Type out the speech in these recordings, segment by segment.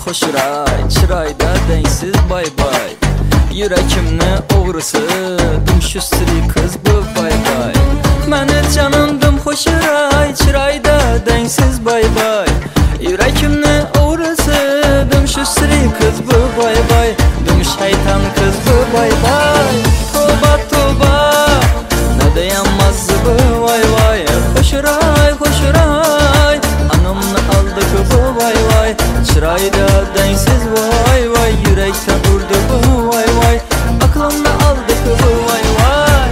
xoşray, çırayda densiz bay bay. Yürekimni oğrısı, dumşüstürü kız bu bay bay. Məni canımdım xoşray, çırayda densiz bay bay. Yürekimni oğrısı, dumşüstürü kız bu bay bay. Dum şeytan kız bu bay bay. Toba toba, ne dayanmaz bu vay vay. Xoşray xoşray, anamını aldık bu vay vay. Çırayda densiz vay vay, yürekte vurdu bu vay vay. Aklımda aldık bu vay vay.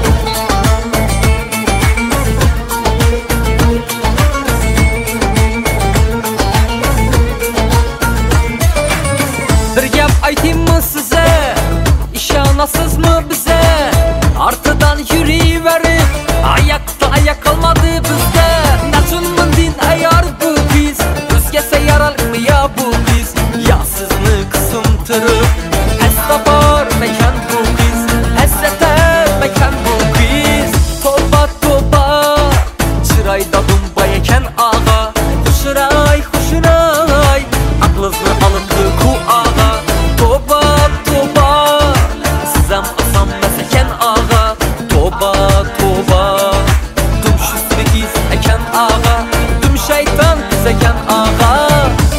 Bir gap aytayım mı size? İşanasız mı bize? Artıdan yürüyüverip ayakta ayak kalmadı bizde. Naçın mındin ayar bu biz? Özgese yaral mı ya bu biz? Ya sizni kısımtırıp Estabar mekan bu biz, Esseter mekan bu biz. Toba toba, çırayda dumba eken ağa. Xoşray xoşray, aklınızı alıntı ku ağa. Toba toba, sizem asam meseken ağa. Toba toba, dum şüsrü giz eken ağa. Dum şeytan kız eken ağa.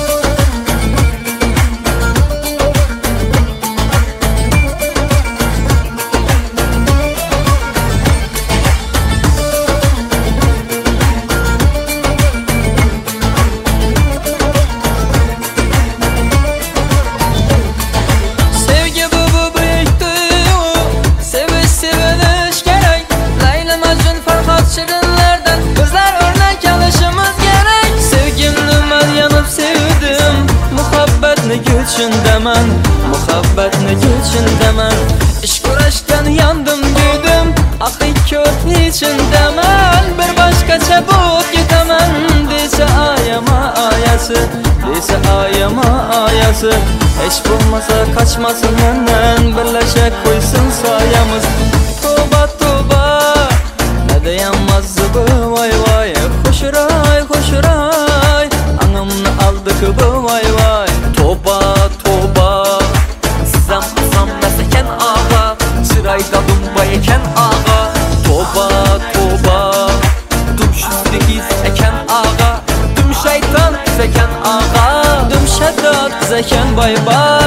Şirinlerden gözler örnek alışımız gerek. Sevgimni ben yanıp sevdim, muhabbetni güçündemen, muhabbetni güçündemen. İş kurashdan yandım güydüm, haqiqat içindemen. Bir başqacha bo'lib ketaman desa ayama ayası, desa ayama ayası. Hiç bo'lmasa kaçmasın menden, birlashak qo'ysin soyamiz. Toba toba, dayanmaz bu vay vay. Xoşray xoşray, anamını aldık bu vay vay. Toba toba, sizem asam meseken ağa. Çırayda dumba eken ağa. Toba toba, dum şüsrü giz eken ağa. Dum şeytan kız eken ağa. Dum şeddat kız eken bay bay.